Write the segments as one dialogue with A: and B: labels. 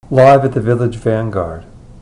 A: Live at the Village Vanguard.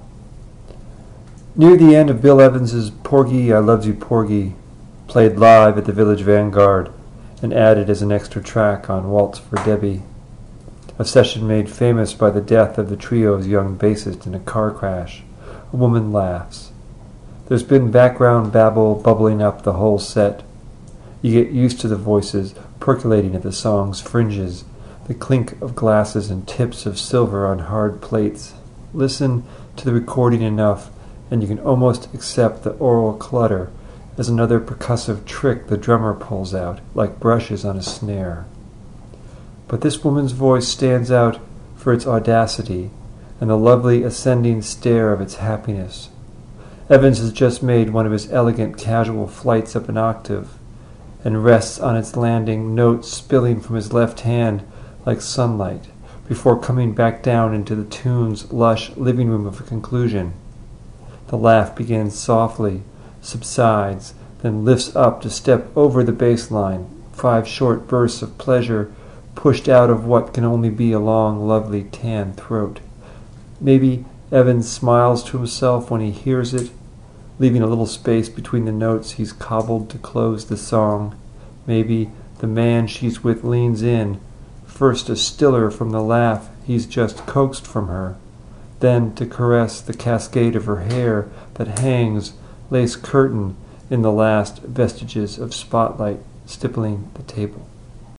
A: Near the end of Bill Evans's Porgy, I Loves You Porgy, played live at the Village Vanguard and added as an extra track on Waltz for Debbie, a session made famous by the death of the trio's young bassist in a car crash. A woman laughs. There's been background babble bubbling up the whole set. You get used to the voices percolating at the song's fringes, the clink of glasses and tips of silver on hard plates. Listen to the recording enough, and you can almost accept the oral clutter as another percussive trick the drummer pulls out, like brushes on a snare. But this woman's voice stands out for its audacity and the lovely ascending stare of its happiness. Evans has just made one of his elegant casual flights up an octave, and rests on its landing, notes spilling from his left hand like sunlight, before coming back down into the tune's lush living room of a conclusion. The laugh begins softly, subsides, then lifts up to step over the bass line, 5 short bursts of pleasure pushed out of what can only be a long, lovely tan throat. Maybe Evans smiles to himself when he hears it, leaving a little space between the notes he's cobbled to close the song. Maybe the man she's with leans in, first a stiller from the laugh he's just coaxed from her, then to caress the cascade of her hair that hangs, lace curtain, in the last vestiges of spotlight stippling the table.